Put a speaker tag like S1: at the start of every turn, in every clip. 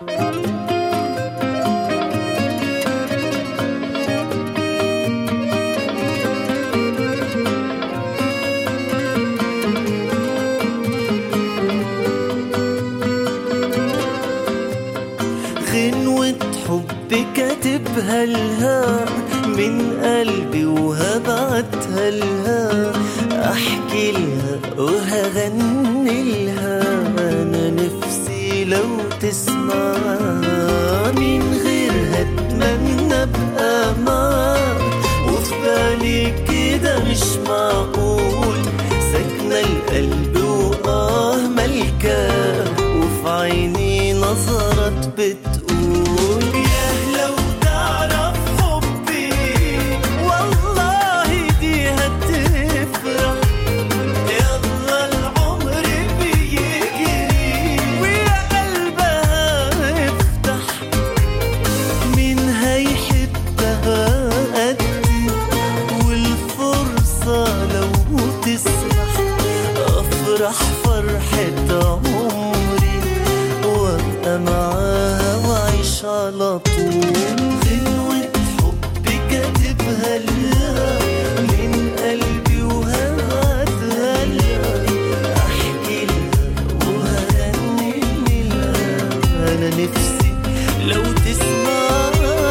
S1: غنوة حب كاتبها لها من قلبي وهبعتها لها، احكي لها وهغني لها، انا نفسي لو تسمع من غيرها اتمنى ابقى معاك، وفي بالي كده مش معقول ساكنة القلب وآه ملكاه، وفي عيني نظرات بتقول يا لو تعرف حبي والله دي هتفرح، يلا العمر بيجري ويا قلبها افتح، مين هيحبها قدي والفرصة لو تسمح، افرح فرحة عمري وابقى معاها واعيش على طول. غنوة حب كاتبها لها من قلبي وهبعتها لها، احكي لها وهغني لها، انا نفسي لو تسمعها.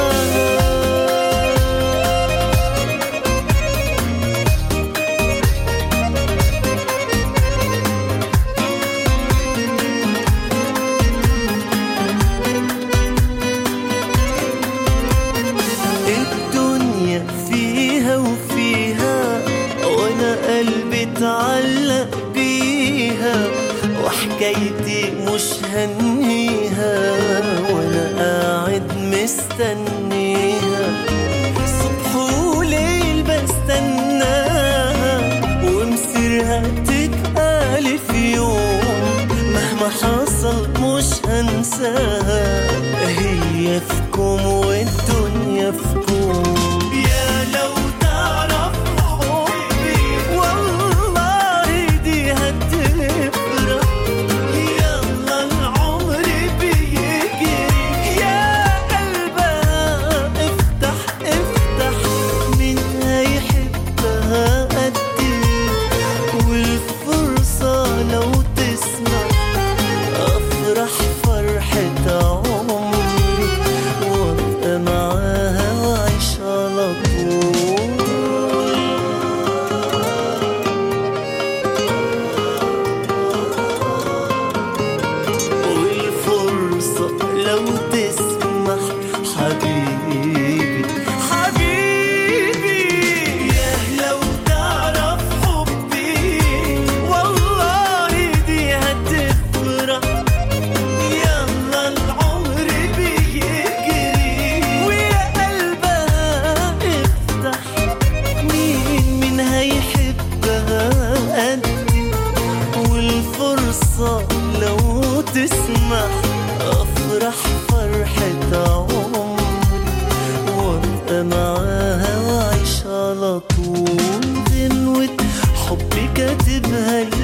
S1: الدنيا فيها وفيها وانا قلبي اتعلق بيها، وحكايتي مش هنيها وانا قاعد مستنيها، صبح وليل بستناها ومصيرها تتقال في يوم، مهما حصل مش هنساها، هي في كوم والدنيا في كوم. يا لو تعرف حبي والله دي هتفرح، يلا العمر بيجري يا قلبها افتح افتح، مين هيحبها قدي والفرصة لو تسمع، افرح فرحة عمري وابقى معاها واعيش على طول. والفرصة لو تسمح حبيبي حبيبي، يا لو تعرف حبي والله دي هتفرح، يلا العمر بيجري ويا قلبها افتح، مين هيحبها قدي والفرصة لو تسمح، افرح فرحة عمري وابقى معاها واعيش على طول. غنوة حب كاتبها